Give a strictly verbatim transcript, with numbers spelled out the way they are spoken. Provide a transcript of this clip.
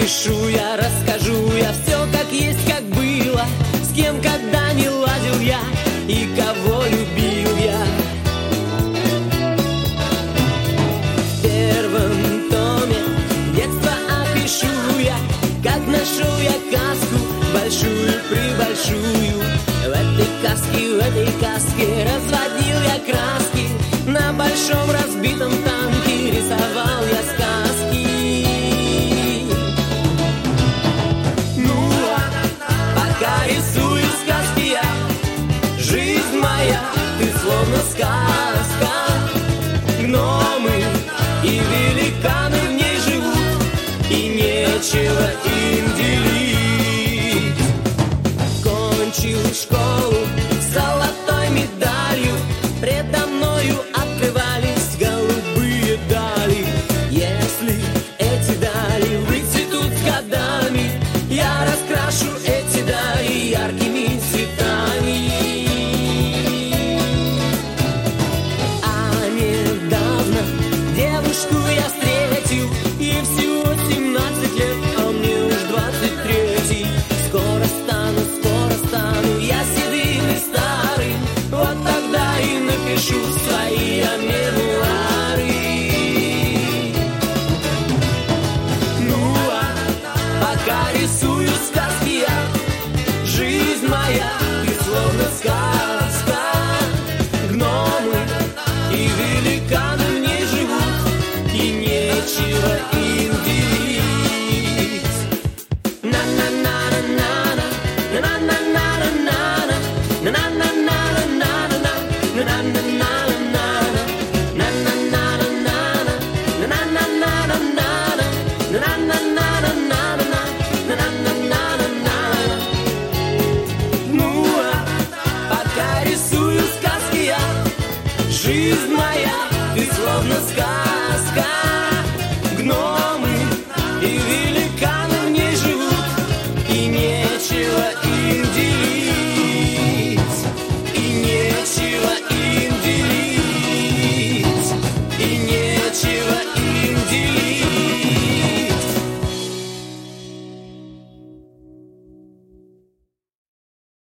опишу я, расскажу я все как есть, как было, с кем когда не ладил я и кого любил я. В первом томе детство опишу я, как нашел я каску большую-пребольшую. В этой каске, в этой каске разводил я краски, на большом разбитом танке рисовал я сказки. Ну а пока рисую сказки я, жизнь моя, ты словно сказка. Гномы и великаны в ней живут, и нечего им делить. Кончил школу